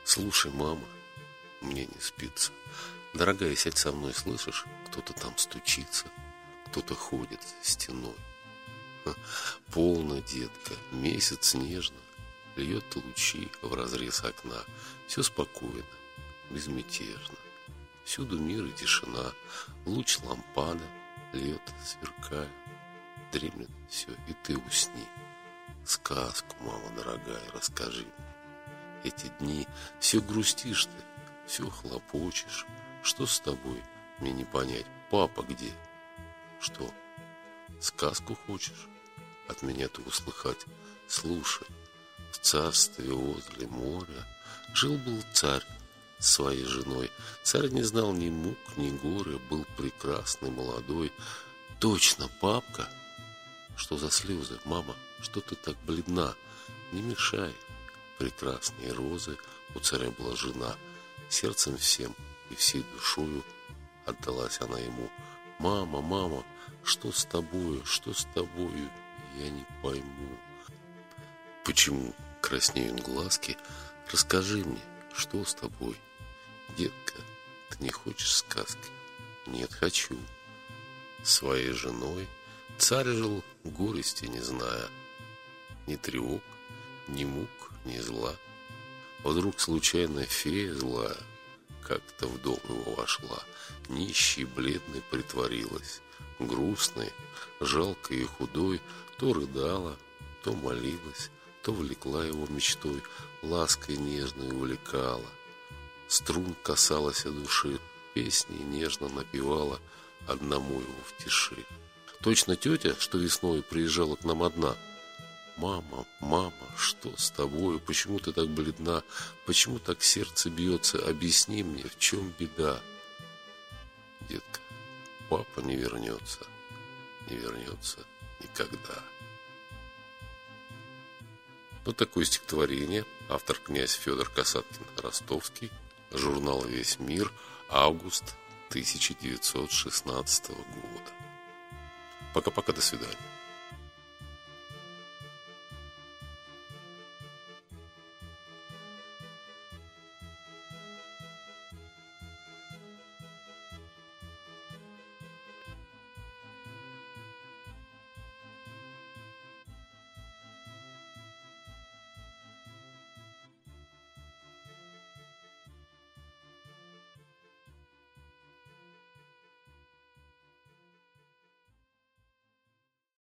Слушай, мама, мне не спится. Дорогая, сядь со мной, слышишь? Кто-то там стучится, кто-то ходит стеной. Полно, детка, месяц нежно льет лучи в разрез окна. Все спокойно, безмятежно. Всюду мир и тишина. Луч лампада льет, сверкая. Дремлет все, и ты усни. Сказку, мама дорогая, расскажи мне. Эти дни все грустишь ты, все хлопочешь. Что с тобой? Мне не понять. Папа где? Что? Сказку хочешь от меня ты услыхать? Слушай, в царстве возле моря жил-был царь с своей женой. Царь не знал ни мук, ни горя, был прекрасный, молодой. Точно, папка? Что за слезы, мама? Что ты так бледна? Не мешай. Прекрасные розы у царя была жена. Сердцем всем и всей душою отдалась она ему. Мама, мама, что с тобою, что с тобою? Я не пойму. Почему краснеют глазки? Расскажи мне, что с тобой? Детка, ты не хочешь сказки? Нет, хочу. Своей женой царь жил, горести не зная, ни тревог, ни мук, ни зла. Вдруг случайно фея злая как-то в дом его вошла, нищий, бледный притворилась, грустной, жалкой и худой, то рыдала, то молилась, то влекла его мечтой, лаской нежной увлекала. Струн касалась души, песни нежно напевала одному его в тиши. Точно тетя, что весной приезжала к нам одна. Мама, мама, что с тобою? Почему ты так бледна? Почему так сердце бьется? Объясни мне, в чем беда? Детка, папа не вернется никогда. Вот такое стихотворение. Автор князь Федор Касаткин Ростовский. Журнал «Весь мир», август 1916 года. Пока-пока, до свидания.